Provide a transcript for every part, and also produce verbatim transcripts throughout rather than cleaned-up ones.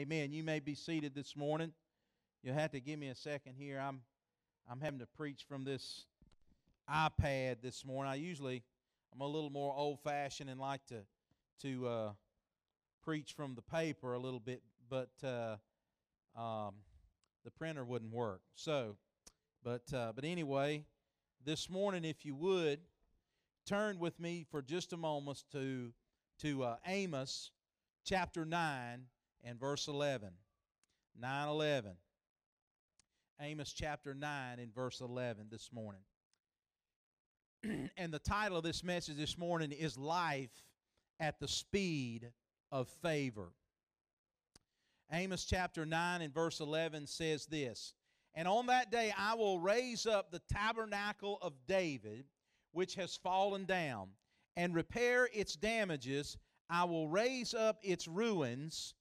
Amen. You may be seated this morning. You'll have to give me a second here. I'm I'm having to preach from this iPad this morning. I usually I'm a little more old-fashioned and like to to uh, preach from the paper a little bit, but uh, um, the printer wouldn't work. So, but uh, but anyway, this morning, if you would turn with me for just a moment to to uh, Amos chapter nine and verse eleven. nine eleven. Amos chapter nine and verse eleven this morning. And the title of this message this morning is Life at the Speed of Favor. Amos chapter nine and verse eleven says this, "And on that day I will raise up the tabernacle of David, which has fallen down, and repair its damages. I will raise up its ruins.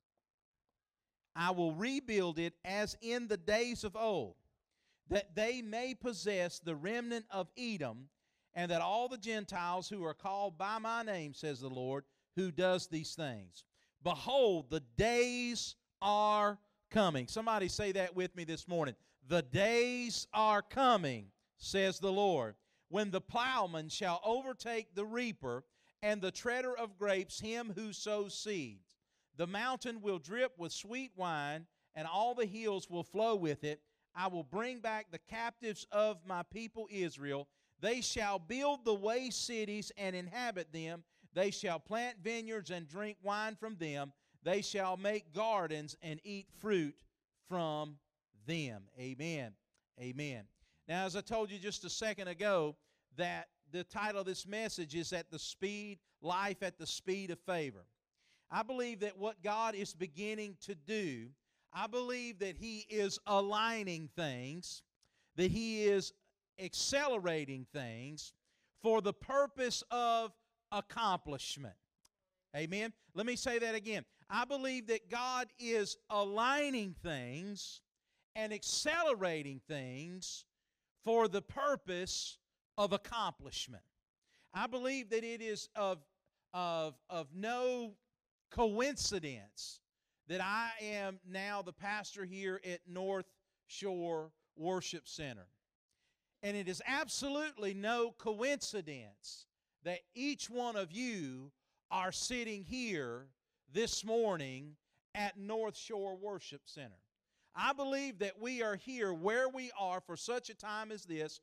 I will rebuild it as in the days of old, that they may possess the remnant of Edom, and that all the Gentiles who are called by my name, says the Lord, who does these things. Behold, the days are coming." Somebody say that with me this morning. The days are coming, says the Lord, when the plowman shall overtake the reaper, and the treader of grapes him who sows seeds. The mountain will drip with sweet wine, and all the hills will flow with it. I will bring back the captives of my people Israel. They shall build the waste cities and inhabit them. They shall plant vineyards and drink wine from them. They shall make gardens and eat fruit from them. Amen. Amen. Now, as I told you just a second ago, that the title of this message is at the speed, life at the speed of favor. I believe that what God is beginning to do, I believe that He is aligning things, that He is accelerating things for the purpose of accomplishment. Amen? Let me say that again. I believe that God is aligning things and accelerating things for the purpose of accomplishment. I believe that it is of, of, of no coincidence that I am now the pastor here at North Shore Worship Center. And it is absolutely no coincidence that each one of you are sitting here this morning at North Shore Worship Center. I believe that we are here where we are for such a time as this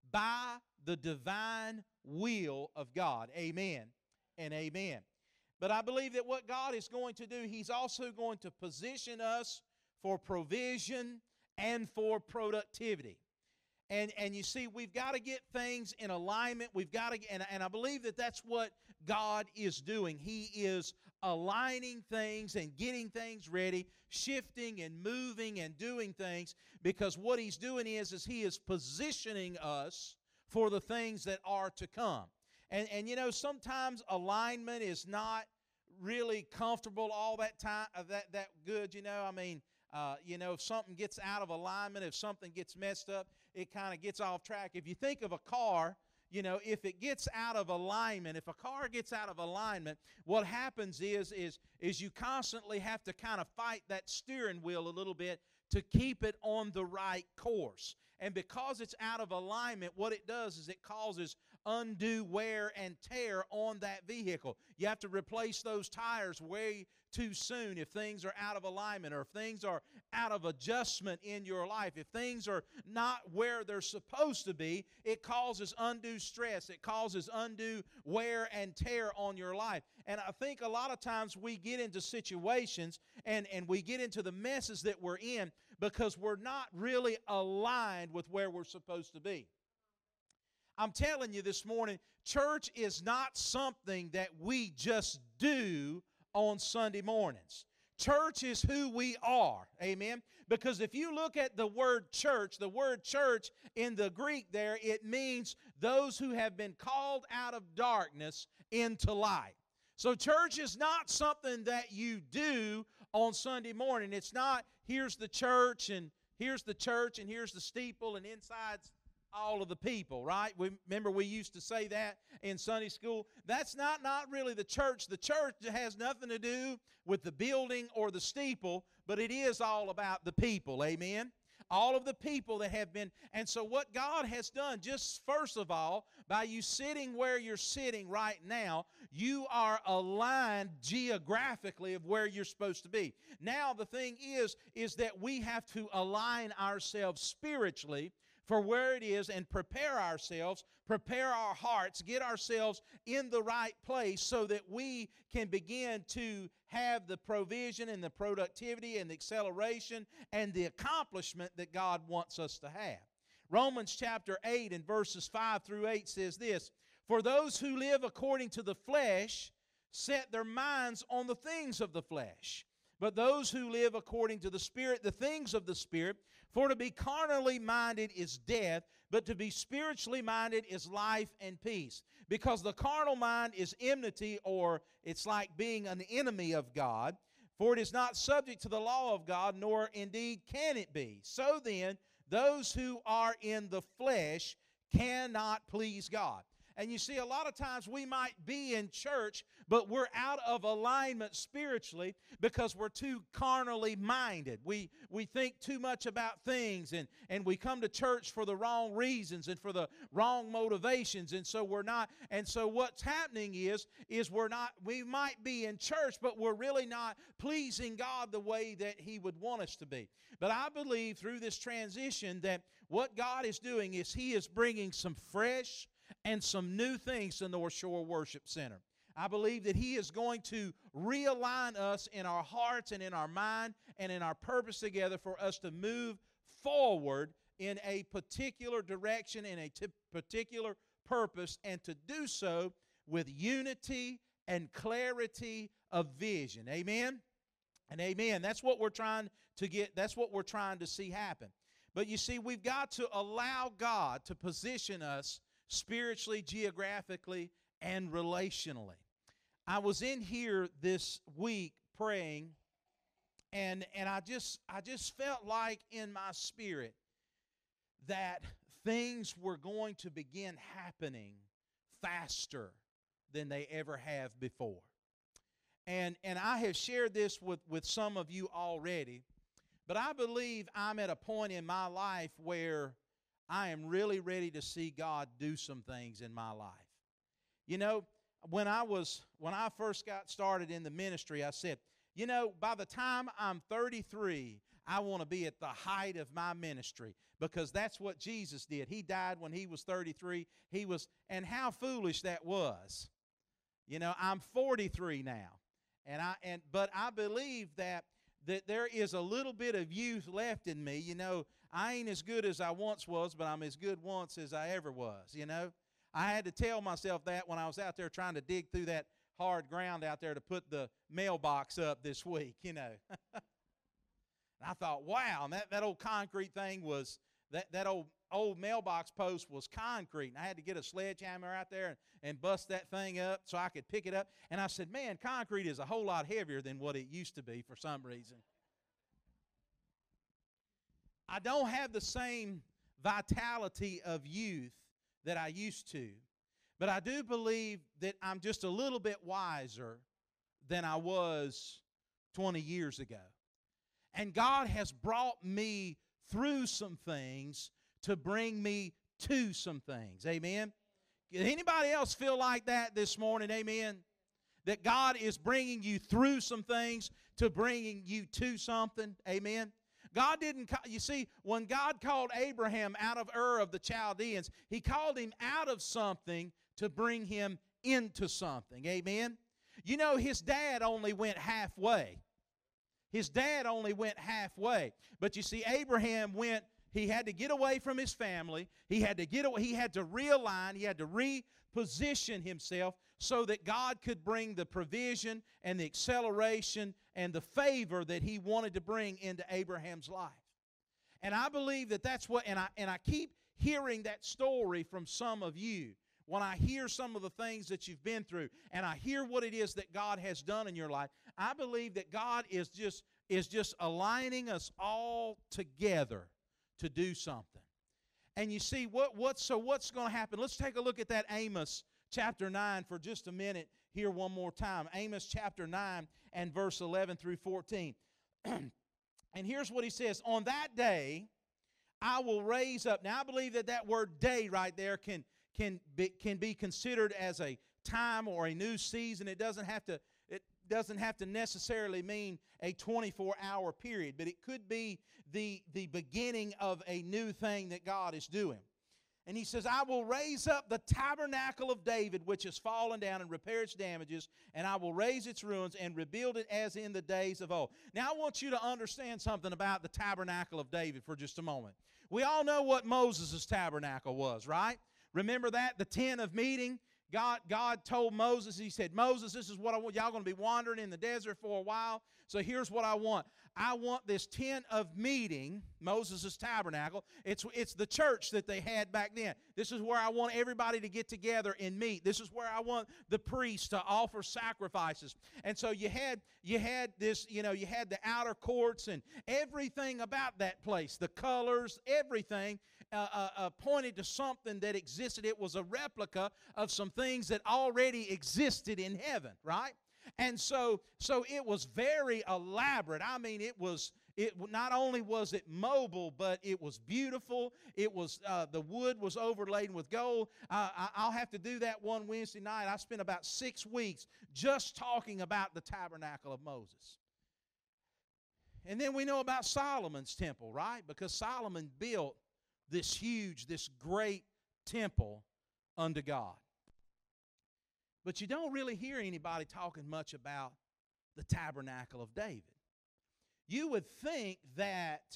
by the divine will of God. Amen and amen. But I believe that what God is going to do, He's also going to position us for provision and for productivity. And, and you see, we've got to get things in alignment. We've got to, and, and I believe that that's what God is doing. He is aligning things and getting things ready, shifting and moving and doing things, because what He's doing is, is He is positioning us for the things that are to come. And, and you know, sometimes alignment is not really comfortable all that time, uh, that, that good, you know. I mean, uh, you know, if something gets out of alignment, if something gets messed up, it kind of gets off track. If you think of a car, you know, if it gets out of alignment, if a car gets out of alignment, what happens is, is, is you constantly have to kind of fight that steering wheel a little bit to keep it on the right course. And because it's out of alignment, what it does is it causes undue wear and tear on that vehicle. You have to replace those tires way too soon if things are out of alignment, or if things are out of adjustment in your life. If things are not where they're supposed to be, it causes undue stress. It causes undue wear and tear on your life. And I think a lot of times we get into situations and, and we get into the messes that we're in because we're not really aligned with where we're supposed to be. I'm telling you this morning, church is not something that we just do on Sunday mornings. Church is who we are, amen? Because if you look at the word church, the word church in the Greek there, it means those who have been called out of darkness into light. So church is not something that you do on Sunday morning. It's not, here's the church, and here's the church, and here's the steeple, and inside's all of the people, right? We remember we used to say that in Sunday school. That's not, not really the church. The church has nothing to do with the building or the steeple, but it is all about the people, amen? All of the people that have been, and so what God has done, just first of all, by you sitting where you're sitting right now, you are aligned geographically of where you're supposed to be. Now the thing is, is that we have to align ourselves spiritually for where it is and prepare ourselves, prepare our hearts, get ourselves in the right place so that we can begin to have the provision and the productivity and the acceleration and the accomplishment that God wants us to have. Romans chapter eight and verses five through eight says this, "For those who live according to the flesh set their minds on the things of the flesh. But those who live according to the Spirit, the things of the Spirit, for to be carnally minded is death, but to be spiritually minded is life and peace. Because the carnal mind is enmity, or it's like being an enemy of God, for it is not subject to the law of God, nor indeed can it be. So then, those who are in the flesh cannot please God." And you see, a lot of times we might be in church, but we're out of alignment spiritually because we're too carnally minded. We we think too much about things, and, and we come to church for the wrong reasons and for the wrong motivations, and so we're not, and so what's happening is, is we're not, we might be in church, but we're really not pleasing God the way that He would want us to be. But I believe through this transition that what God is doing is He is bringing some fresh and some new things to North Shore Worship Center. I believe that He is going to realign us in our hearts and in our mind and in our purpose together for us to move forward in a particular direction, in a t- particular purpose, and to do so with unity and clarity of vision. Amen? And amen. That's what we're trying to get, that's what we're trying to see happen. But you see, we've got to allow God to position us spiritually, geographically, and relationally. I was in here this week praying, and and I just I just felt like in my spirit that things were going to begin happening faster than they ever have before. And and I have shared this with, with some of you already, but I believe I'm at a point in my life where I am really ready to see God do some things in my life. You know, when I was when I first got started in the ministry, I said, you know, by the time I'm thirty-three, I want to be at the height of my ministry, because that's what Jesus did. He died when He was thirty-three. He was, and how foolish that was. You know, I'm forty-three now, and I and but I believe that that there is a little bit of youth left in me. You know, I ain't as good as I once was, but I'm as good once as I ever was, you know. I had to tell myself that when I was out there trying to dig through that hard ground out there to put the mailbox up this week, you know. And I thought, wow, and that, that old concrete thing was, that, that old old mailbox post was concrete. And I had to get a sledgehammer out there and, and bust that thing up so I could pick it up. And I said, man, concrete is a whole lot heavier than what it used to be for some reason. I don't have the same vitality of youth that I used to, but I do believe that I'm just a little bit wiser than I was twenty years ago. And God has brought me through some things to bring me to some things. Amen? Did anybody else feel like that this morning? Amen? That God is bringing you through some things to bringing you to something. Amen? God didn't, you see, when God called Abraham out of Ur of the Chaldeans, He called him out of something to bring him into something. Amen? You know, his dad only went halfway. His dad only went halfway. But you see, Abraham went, he had to get away from his family. He had to get away, he had to realign, he had to reposition himself so that God could bring the provision and the acceleration and the favor that He wanted to bring into Abraham's life. And I believe that that's what, and I, and I keep hearing that story from some of you. When I hear some of the things that you've been through, and I hear what it is that God has done in your life, I believe that God is just, is just aligning us all together to do something. And you see, what, what, so what's going to happen? Let's take a look at that Amos chapter nine for just a minute here one more time. Amos chapter nine and verse eleven through fourteen. And here's what he says. On that day, I will raise up. Now, I believe that that word day right there can, can, be, can be considered as a time or a new season. It doesn't have to, it doesn't have to necessarily mean a twenty-four hour period, but it could be the, the beginning of a new thing that God is doing. And he says, I will raise up the tabernacle of David, which has fallen down, and repair its damages, and I will raise its ruins and rebuild it as in the days of old. Now, I want you to understand something about the tabernacle of David for just a moment. We all know what Moses' tabernacle was, right? Remember that? The tent of meeting. God, God told Moses, he said, Moses, this is what I want. Y'all going to be wandering in the desert for a while. So here's what I want. I want this tent of meeting, Moses' tabernacle. It's, it's the church that they had back then. This is where I want everybody to get together and meet. This is where I want the priests to offer sacrifices. And so you had, you had this, you know, you had the outer courts and everything about that place, the colors, everything uh, uh, uh, pointed to something that existed. It was a replica of some things that already existed in heaven, right? And so, so it was very elaborate. I mean, it was, it not only was it mobile, but it was beautiful. It was, uh, the wood was overladen with gold. Uh, I, I'll have to do that one Wednesday night. I spent about six weeks just talking about the tabernacle of Moses. And then we know about Solomon's temple, right? Because Solomon built this huge, this great temple unto God. But you don't really hear anybody talking much about the tabernacle of David. You would think that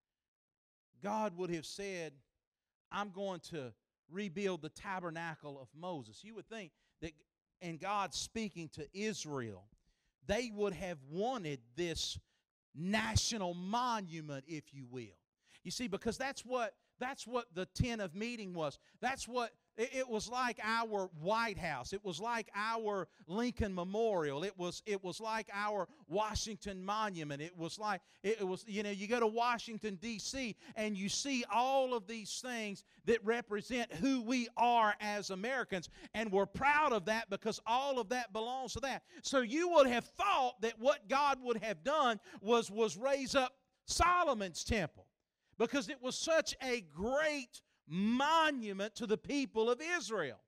God would have said, I'm going to rebuild the tabernacle of Moses. You would think that, and God speaking to Israel, they would have wanted this national monument, if you will. You see, because that's what that's what the tent of meeting was. That's what it was like. Our White House. It was like our Lincoln Memorial. It was it was like our Washington Monument. It was like it was, you know, you go to Washington, D C, and you see all of these things that represent who we are as Americans, and we're proud of that because all of that belongs to that. So you would have thought that what God would have done was was raise up Solomon's temple, because it was such a great monument to the people of Israel.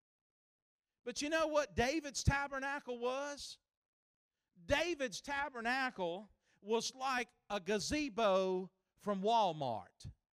But you know what David's tabernacle was? David's tabernacle was like a gazebo from Walmart.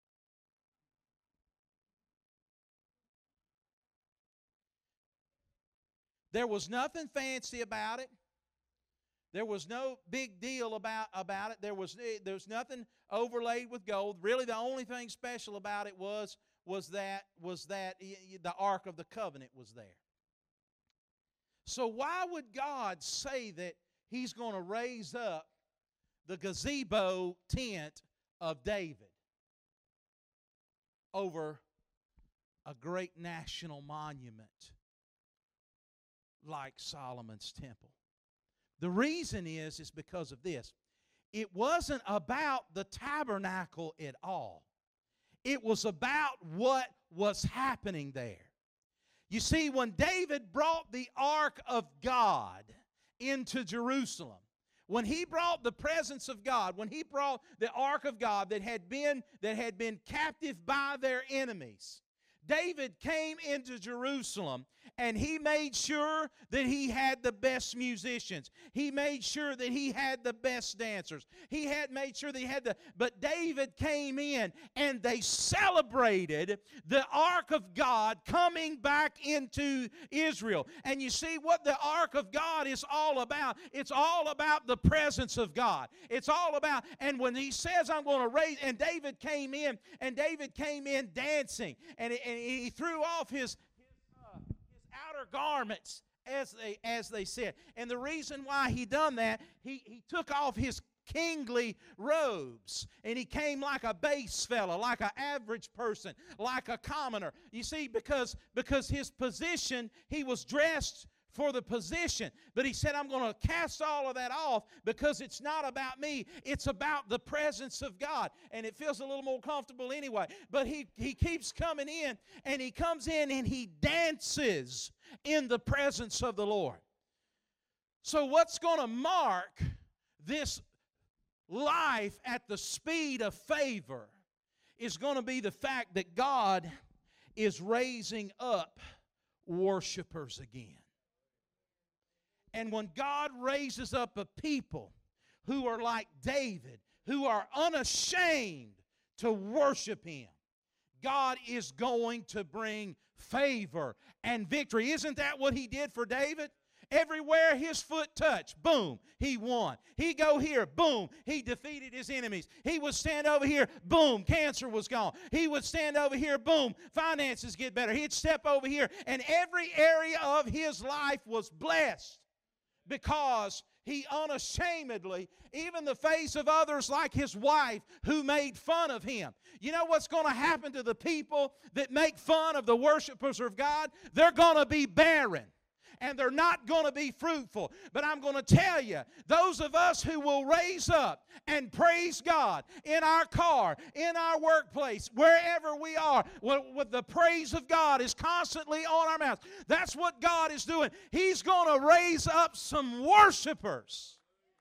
There was nothing fancy about it. There was no big deal about, about it. There was, there was nothing overlaid with gold. Really, the only thing special about it was, was that, was that the Ark of the Covenant was there. So why would God say that He's going to raise up the gazebo tent of David over a great national monument like Solomon's temple? The reason is, is because of this. It wasn't about the tabernacle at all. It was about what was happening there. You see, when David brought the ark of God into Jerusalem, when he brought the presence of God, when he brought the ark of God that had been, that had been captive by their enemies, David came into Jerusalem and he made sure that he had the best musicians. He made sure that he had the best dancers. He had made sure that he had the... But David came in and they celebrated the ark of God coming back into Israel. And you see what the ark of God is all about. It's all about the presence of God. It's all about... And when he says, I'm going to raise... And David came in, and David came in dancing. And, and he threw off his... outer garments, as they as they said. And the reason why he done that, he, he took off his kingly robes, and he came like a base fella, like an average person, like a commoner. You see, because because his position, he was dressed for the position. But he said, I'm going to cast all of that off because it's not about me. It's about the presence of God. And it feels a little more comfortable anyway. But he, he keeps coming in, and he comes in and he dances in the presence of the Lord. So what's going to mark this life at the speed of favor is going to be the fact that God is raising up worshipers again. And when God raises up a people who are like David, who are unashamed to worship Him, God is going to bring favor and victory. Isn't that what He did for David? Everywhere his foot touched, boom, he won. He go here, boom, he defeated his enemies. He would stand over here, boom, cancer was gone. He would stand over here, boom, finances get better. He'd step over here, and every area of his life was blessed because he unashamedly, even the face of others like his wife who made fun of him. You know what's going to happen to the people that make fun of the worshipers of God? They're going to be barren. And they're not going to be fruitful. But I'm going to tell you, those of us who will raise up and praise God in our car, in our workplace, wherever we are, with the praise of God is constantly on our mouths. That's what God is doing. He's going to raise up some worshipers.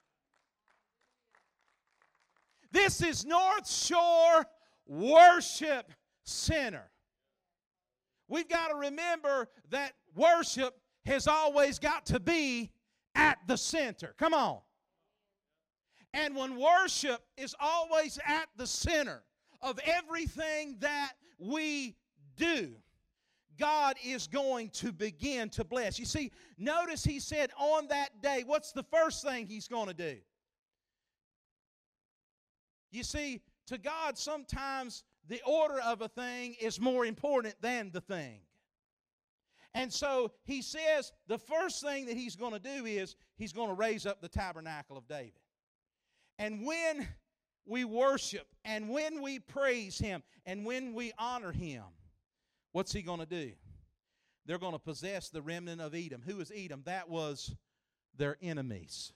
This is North Shore Worship Center. We've got to remember that worship has always got to be at the center. Come on. And when worship is always at the center of everything that we do, God is going to begin to bless. You see, notice he said on that day, what's the first thing he's going to do? You see, to God sometimes the order of a thing is more important than the thing. And so he says the first thing that he's going to do is he's going to raise up the tabernacle of David. And when we worship and when we praise him and when we honor him, what's he going to do? They're going to possess the remnant of Edom. Who is Edom? That was their enemies.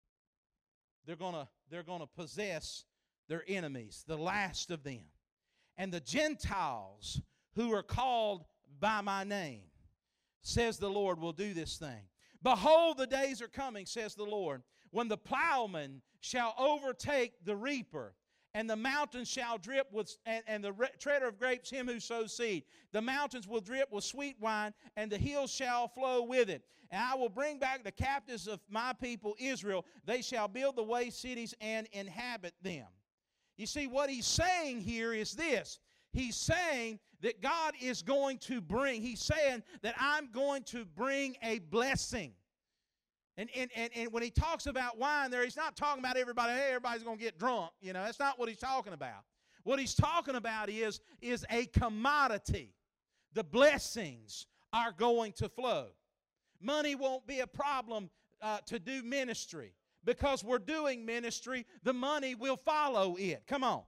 They're going to, they're going to possess their enemies, the last of them. And the Gentiles who are called by my name, says the Lord, will do this thing. Behold, the days are coming, says the Lord, when the plowman shall overtake the reaper, and the mountains shall drip with, and, and the re- treader of grapes him who sows seed. The mountains will drip with sweet wine, and the hills shall flow with it. And I will bring back the captives of my people Israel. They shall build the waste cities and inhabit them. You see, what he's saying here is this. He's saying that God is going to bring, he's saying that I'm going to bring a blessing. And, and, and, and when he talks about wine there, he's not talking about everybody, hey, everybody's going to get drunk. You know, that's not what he's talking about. What he's talking about is, is a commodity. The blessings are going to flow. Money won't be a problem uh, to do ministry. Because we're doing ministry, the money will follow it. Come on.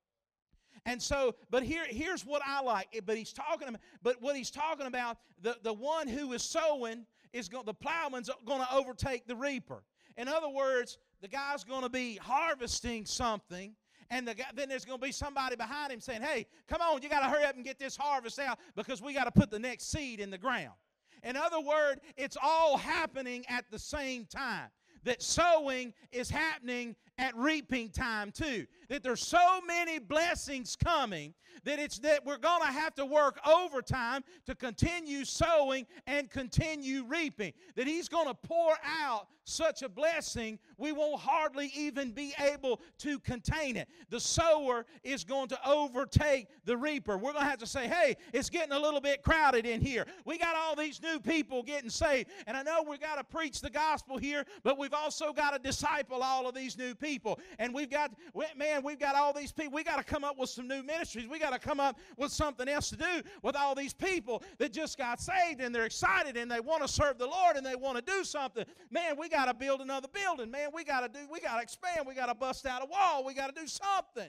And so, but here, here's what I like. But he's talking about, but what he's talking about, the, the one who is sowing is going, the plowman's going to overtake the reaper. In other words, the guy's going to be harvesting something, and the guy, then there's going to be somebody behind him saying, hey, come on, you got to hurry up and get this harvest out because we got to put the next seed in the ground. In other words, it's all happening at the same time. That sowing is happening at reaping time too. That there's so many blessings coming that it's that we're going to have to work overtime to continue sowing and continue reaping. That he's going to pour out such a blessing, we won't hardly even be able to contain it. The sower is going to overtake the reaper. We're going to have to say, hey, it's getting a little bit crowded in here. We got all these new people getting saved. And I know we've got to preach the gospel here, but we've also got to disciple all of these new people. And we've got, man, we've got all these people. We got to come up with some new ministries. We got to come up with something else to do with all these people that just got saved and they're excited and they want to serve the Lord and they want to do something. Man, we got to build another building. Man, we got to do, we got to expand. We got to bust out a wall. We got to do something.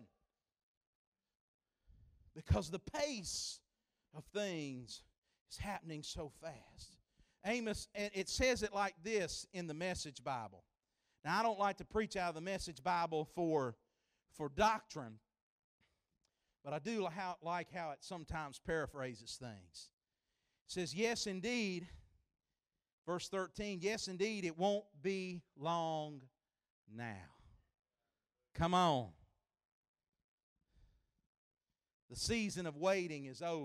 Because the pace of things is happening so fast. Amos, and it says it like this in the Message Bible. Now, I don't like to preach out of the Message Bible for, for doctrine, but I do how, like how it sometimes paraphrases things. It says, yes, indeed, verse thirteen, yes, indeed, it won't be long now. Come on. The season of waiting is over.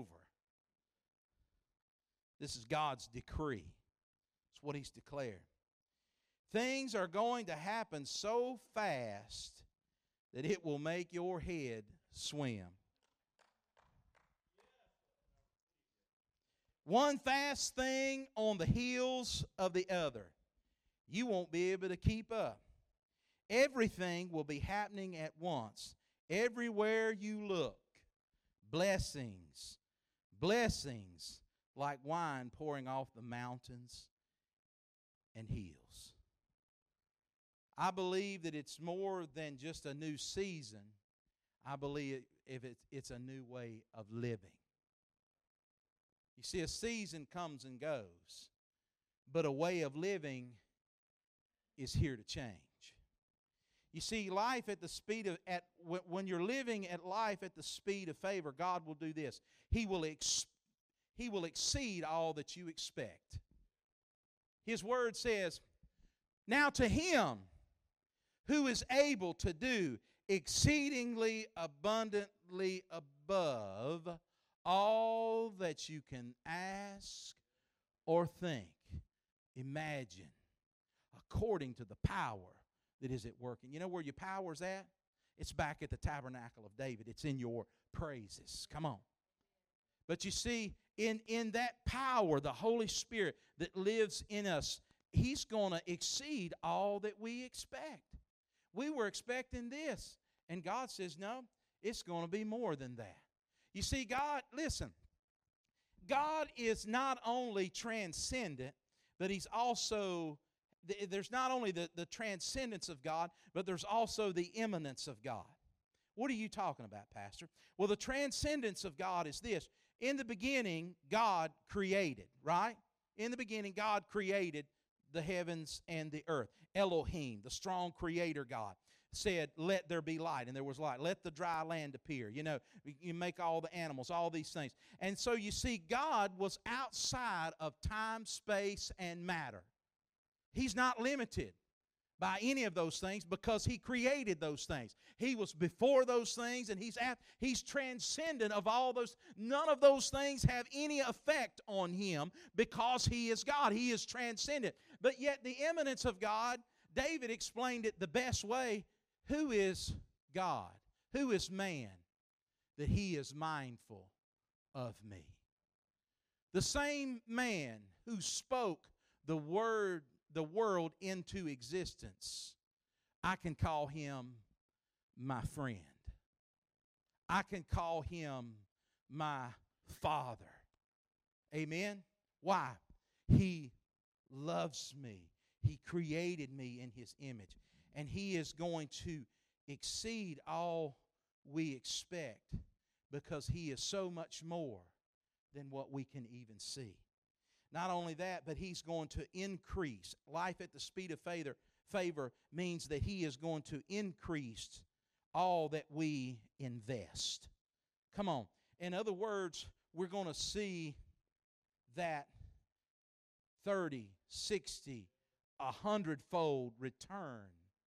This is God's decree. It's what He's declared. Things are going to happen so fast that it will make your head swim. One fast thing on the heels of the other. You won't be able to keep up. Everything will be happening at once. Everywhere you look. Blessings. Blessings like wine pouring off the mountains and hills. I believe that it's more than just a new season. I believe if it's, it's a new way of living. You see, a season comes and goes, but a way of living is here to change. You see, life at the speed of, at when you're living at life at the speed of favor, God will do this. He will ex, He will exceed all that you expect. His word says, now to Him who is able to do exceedingly abundantly above all that you can ask or think, imagine, according to the power that is at work. And you know where your power's at? It's back at the tabernacle of David. It's in your praises. Come on. But you see, in, in that power, the Holy Spirit that lives in us, He's going to exceed all that we expect. We were expecting this, and God says, no, it's going to be more than that. You see, God, listen, God is not only transcendent, but He's also, there's not only the, the transcendence of God, but there's also the immanence of God. What are you talking about, Pastor? Well, the transcendence of God is this. In the beginning, God created, right? In the beginning, God created the heavens and the earth. Elohim, the strong creator God, said, let there be light, and there was light. Let the dry land appear. You know, you make all the animals, all these things. And so you see, God was outside of time, space, and matter. He's not limited by any of those things because He created those things. He was before those things, and He's at, He's transcendent of all those. None of those things have any effect on Him because He is God. He is transcendent. But yet the immanence of God, David explained it the best way. Who is God? Who is man that He is mindful of me? The same man who spoke the word, the world into existence, I can call Him my friend. I can call Him my Father. Amen? Why? He loves me. He created me in His image. And He is going to exceed all we expect because He is so much more than what we can even see. Not only that, but He's going to increase. Life at the speed of favor, favor means that He is going to increase all that we invest. Come on. In other words, we're going to see that thirty, sixty, a hundredfold return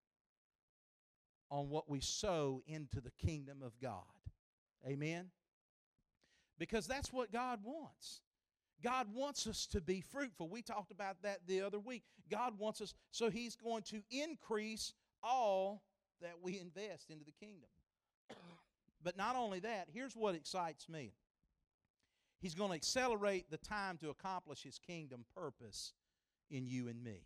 on what we sow into the kingdom of God. Amen? Because that's what God wants. God wants us to be fruitful. We talked about that the other week. God wants us, so He's going to increase all that we invest into the kingdom. But not only that, here's what excites me. He's going to accelerate the time to accomplish His kingdom purpose in you and me.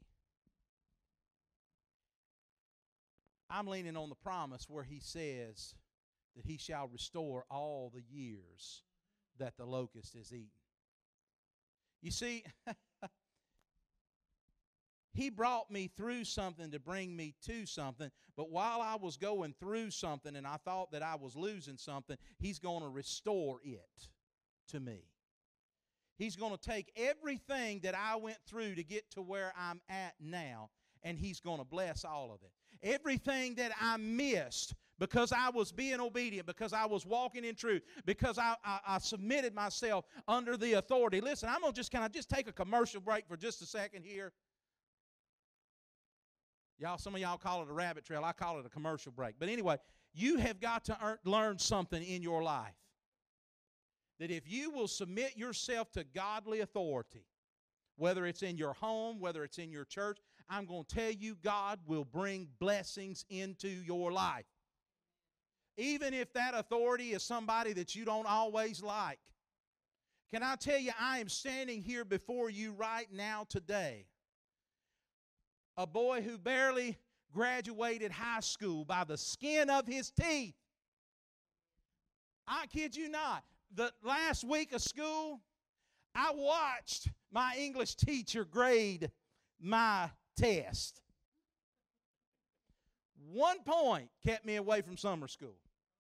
I'm leaning on the promise where He says that He shall restore all the years that the locust has eaten. You see, He brought me through something to bring me to something, but while I was going through something and I thought that I was losing something, He's going to restore it to me. He's going to take everything that I went through to get to where I'm at now, and He's going to bless all of it. Everything that I missed because I was being obedient, because I was walking in truth, because I, I, I submitted myself under the authority. Listen, I'm going to just kind of just take a commercial break for just a second here. Y'all, some of y'all call it a rabbit trail. I call it a commercial break. But anyway, you have got to earn, learn something in your life. That if you will submit yourself to godly authority, whether it's in your home, whether it's in your church, I'm going to tell you God will bring blessings into your life. Even if that authority is somebody that you don't always like. Can I tell you, I am standing here before you right now today. A boy who barely graduated high school by the skin of his teeth. I kid you not. The last week of school, I watched my English teacher grade my test. One point kept me away from summer school.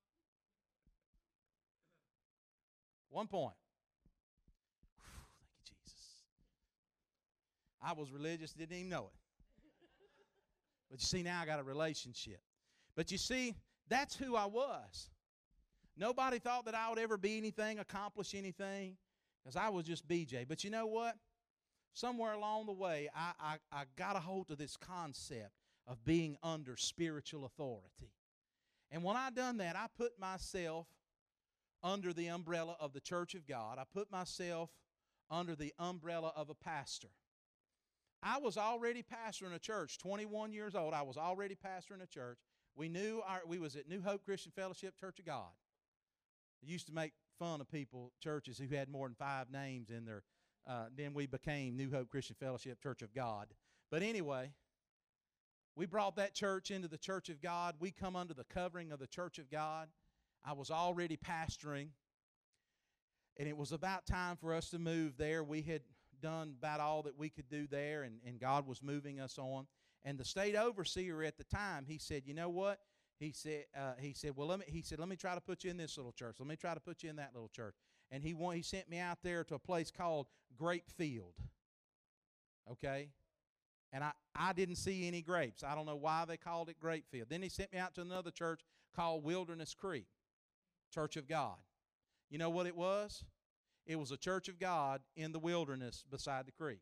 One point. Whew, thank you, Jesus. I was religious, didn't even know it. But you see, now I got a relationship. But you see, that's who I was. Nobody thought that I would ever be anything, accomplish anything, because I was just B J. But you know what? Somewhere along the way, I, I, I got a hold of this concept of being under spiritual authority. And when I done that, I put myself under the umbrella of the Church of God. I put myself under the umbrella of a pastor. I was already pastoring a church, twenty-one years old. I was already pastoring a church. We knew our, we was at New Hope Christian Fellowship Church of God. I used to make fun of people, churches who had more than five names in their, uh, then we became New Hope Christian Fellowship Church of God. But anyway, we brought that church into the Church of God. We come under the covering of the Church of God. I was already pastoring, and it was about time for us to move there. We had done about all that we could do there, and, and God was moving us on. And the state overseer at the time, he said, you know what? He said, uh, he said, well, let me. He said, let me try to put you in this little church. Let me try to put you in that little church. And he want, he sent me out there to a place called Grape Field. Okay, and I I didn't see any grapes. I don't know why they called it Grape Field. Then he sent me out to another church called Wilderness Creek, Church of God. You know what it was? It was a church of God in the wilderness beside the creek.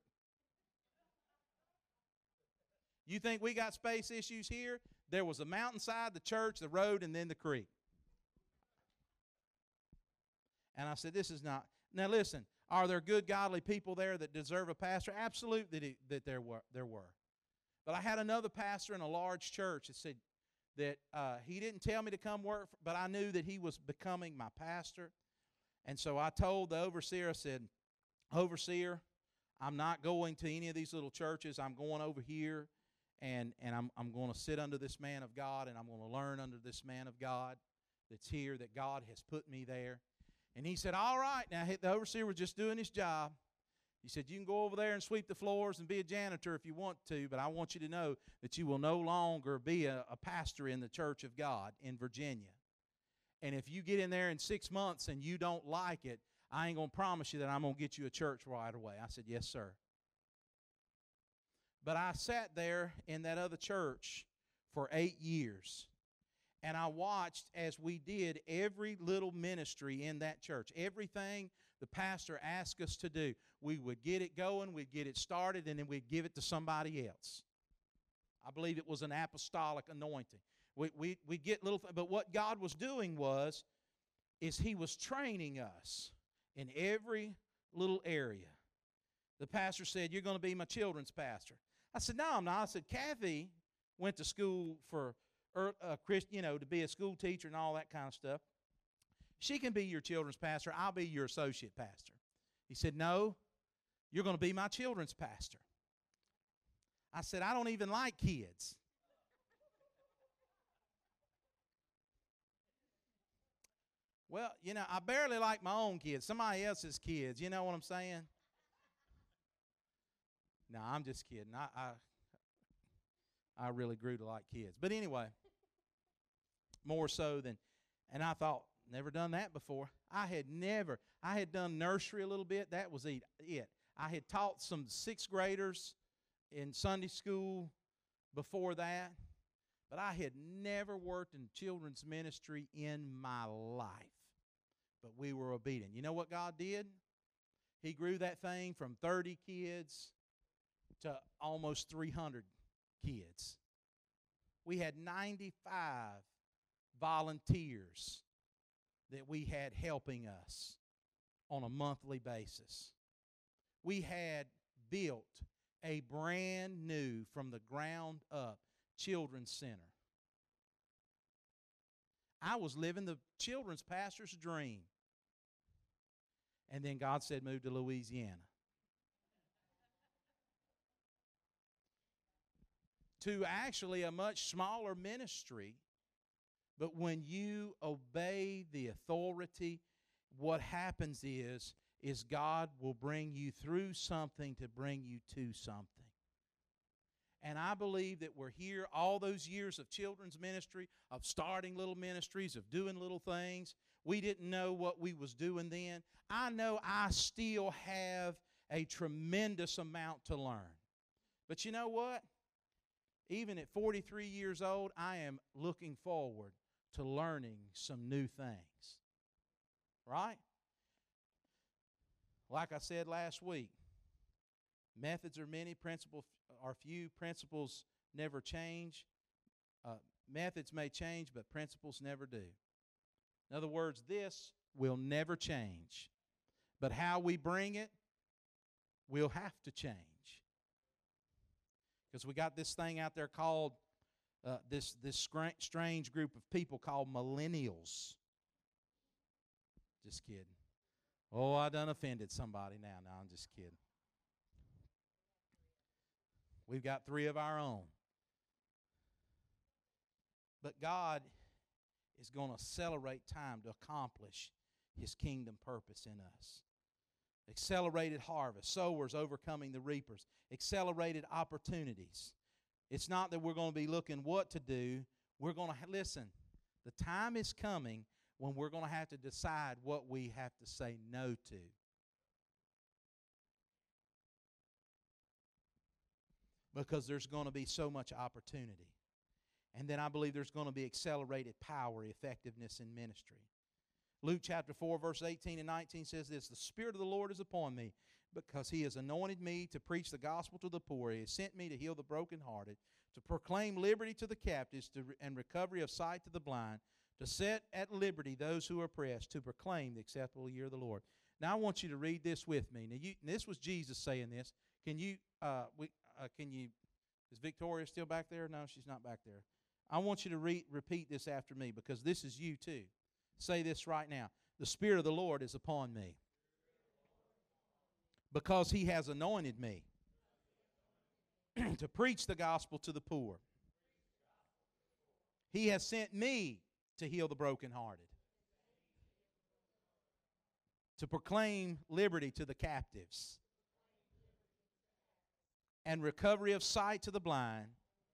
You think we got space issues here? There was a mountainside, the church, the road, and then the creek. And I said, this is not. Now listen, are there good, godly people there that deserve a pastor? Absolutely that there were. There were. But I had another pastor in a large church that said that uh, he didn't tell me to come work, for, but I knew that he was becoming my pastor. And so I told the overseer, I said, overseer, I'm not going to any of these little churches. I'm going over here, and, and I'm, I'm going to sit under this man of God, and I'm going to learn under this man of God that's here, that God has put me there. And he said, all right. Now, the overseer was just doing his job. He said, you can go over there and sweep the floors and be a janitor if you want to, but I want you to know that you will no longer be a, a pastor in the Church of God in Virginia. And if you get in there in six months and you don't like it, I ain't going to promise you that I'm going to get you a church right away. I said, yes, sir. But I sat there in that other church for eight years. And I watched as we did every little ministry in that church. Everything the pastor asked us to do, we would get it going, we'd get it started, and then we'd give it to somebody else. I believe it was an apostolic anointing. We we we get little, th- but what God was doing was, is He was training us in every little area. The pastor said, "You're going to be my children's pastor." I said, "No, I'm not." I said, "Kathy went to school for, er, uh, Christ, you know, to be a school teacher and all that kind of stuff. She can be your children's pastor. I'll be your associate pastor." He said, "No, you're going to be my children's pastor." I said, "I don't even like kids." Well, you know, I barely like my own kids. Somebody else's kids. You know what I'm saying? No, I'm just kidding. I, I, I really grew to like kids. But anyway, more so than, and I thought, Never done that before. I had never. I had done nursery a little bit. That was it. I had taught some sixth graders in Sunday school before that, but I had never worked in children's ministry in my life. But we were obedient. You know what God did? He grew that thing from thirty kids to almost three hundred kids. We had ninety-five volunteers that we had helping us on a monthly basis. We had built a brand new, from the ground up, children's center. I was living the children's pastor's dream. And then God said, move to Louisiana. To actually a much smaller ministry. But when you obey the authority, what happens is, is God will bring you through something to bring you to something. And I believe that we're here all those years of children's ministry, of starting little ministries, of doing little things. We didn't know what we was doing then. I know I still have a tremendous amount to learn. But you know what? Even at forty-three years old, I am looking forward to learning some new things. Right? Like I said last week, methods are many, principles are few. Principles never change. Uh, methods may change, but principles never do. In other words, this will never change. But how we bring it will have to change. Because we got this thing out there called, uh, this, this strange group of people called millennials. Just kidding. Oh, I done offended somebody now. No, I'm just kidding. We've got three of our own. But God is going to accelerate time to accomplish His kingdom purpose in us. Accelerated harvest, sowers overcoming the reapers, accelerated opportunities. It's not that we're going to be looking what to do. We're going to, listen, the time is coming when we're going to have to decide what we have to say no to. Because there's going to be so much opportunity. And then I believe there's going to be accelerated power, effectiveness in ministry. Luke chapter four, verse eighteen and nineteen says this, the Spirit of the Lord is upon me, because He has anointed me to preach the gospel to the poor. He has sent me to heal the brokenhearted, to proclaim liberty to the captives to, and recovery of sight to the blind, to set at liberty those who are oppressed, to proclaim the acceptable year of the Lord. Now I want you to read this with me. Now you, this was Jesus saying this. Can you, uh, we, uh, can you, is Victoria still back there? No, she's not back there. I want you to re- repeat this after me, because this is you too. Say this right now. The Spirit of the Lord is upon me, because He has anointed me to preach the gospel to the poor. He has sent me to heal the brokenhearted, to proclaim liberty to the captives, and recovery of sight to the blind,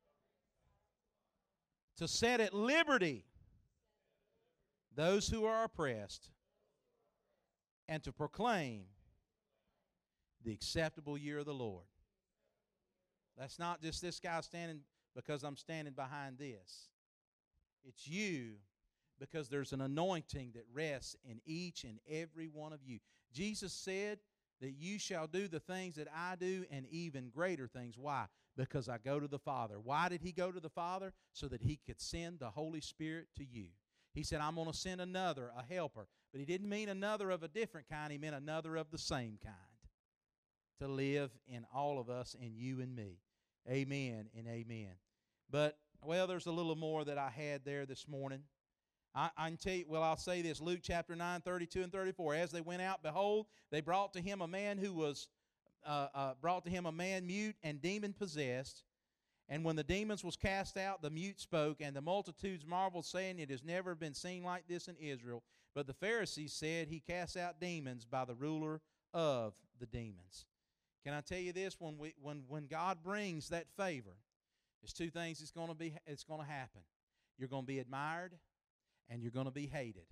to set at liberty those who are oppressed, and to proclaim the acceptable year of the Lord. That's not just this guy standing because I'm standing behind this. It's you, because there's an anointing that rests in each and every one of you. Jesus said that you shall do the things that I do and even greater things. Why? Because I go to the Father. Why did He go to the Father? So that He could send the Holy Spirit to you. He said, I'm going to send another, a helper. But He didn't mean another of a different kind. He meant another of the same kind, to live in all of us, and you and me. Amen and amen. But, well, there's a little more that I had there this morning. I, I can tell you, well, I'll say this, Luke chapter nine, thirty-two and thirty-four. As they went out, behold, they brought to Him a man who was, uh, uh, brought to Him a man mute and demon-possessed. And when the demons was cast out, the mute spoke, and the multitudes marveled, saying, it has never been seen like this in Israel. But the Pharisees said, He casts out demons by the ruler of the demons. Can I tell you this? When we when when God brings that favor, there's two things that's going to be it's going to happen. You're going to be admired, and you're going to be hated.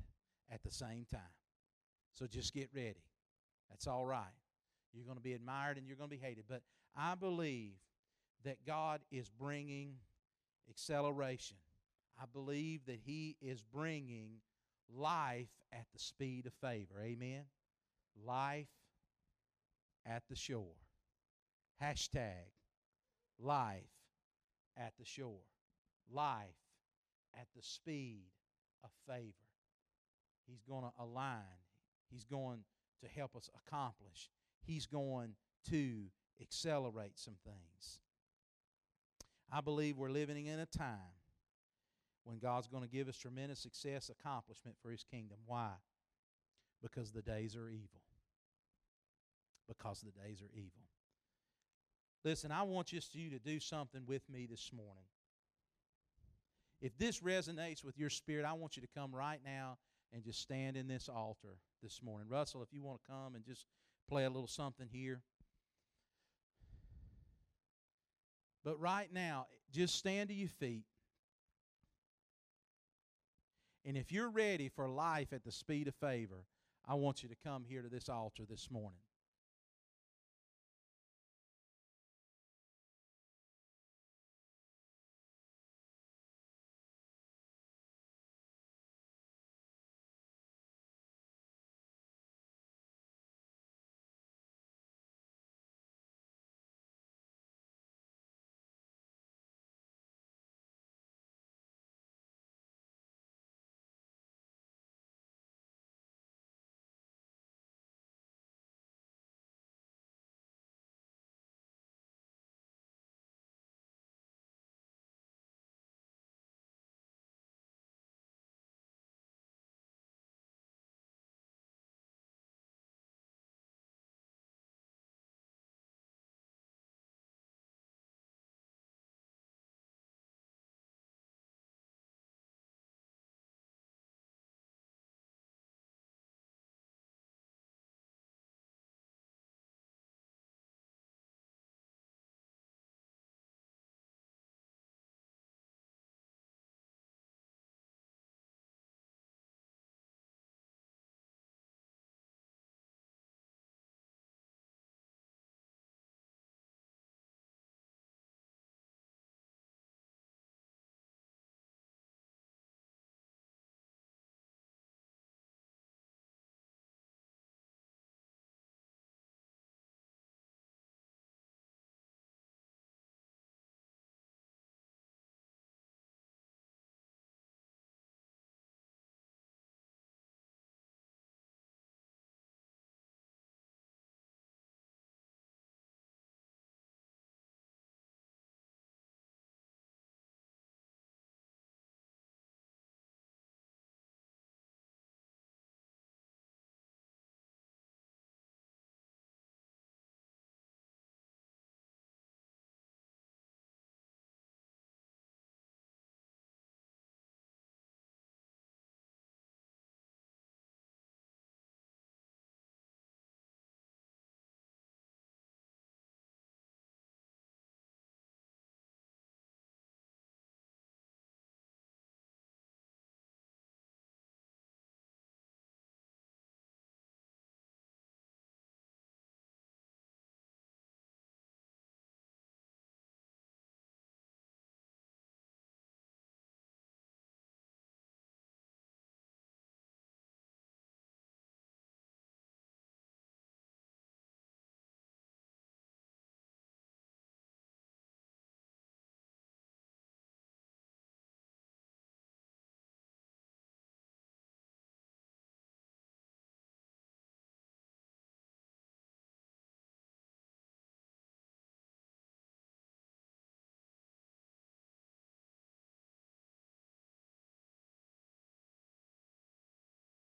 at the same time. So just get ready. That's all right. You're going to be admired and you're going to be hated. But I believe that God is bringing acceleration. I believe that He is bringing life at the speed of favor. Amen? Life at the shore. Hashtag life at the shore. Life at the speed of favor. He's going to align. He's going to help us accomplish. He's going to accelerate some things. I believe we're living in a time when God's going to give us tremendous success, accomplishment for His kingdom. Why? Because the days are evil. Because the days are evil. Listen, I want just you to do something with me this morning. If this resonates with your spirit, I want you to come right now and just stand in this altar this morning. Russell, if you want to come and just play a little something here. But right now, just stand to your feet. And if you're ready for life at the speed of favor, I want you to come here to this altar this morning.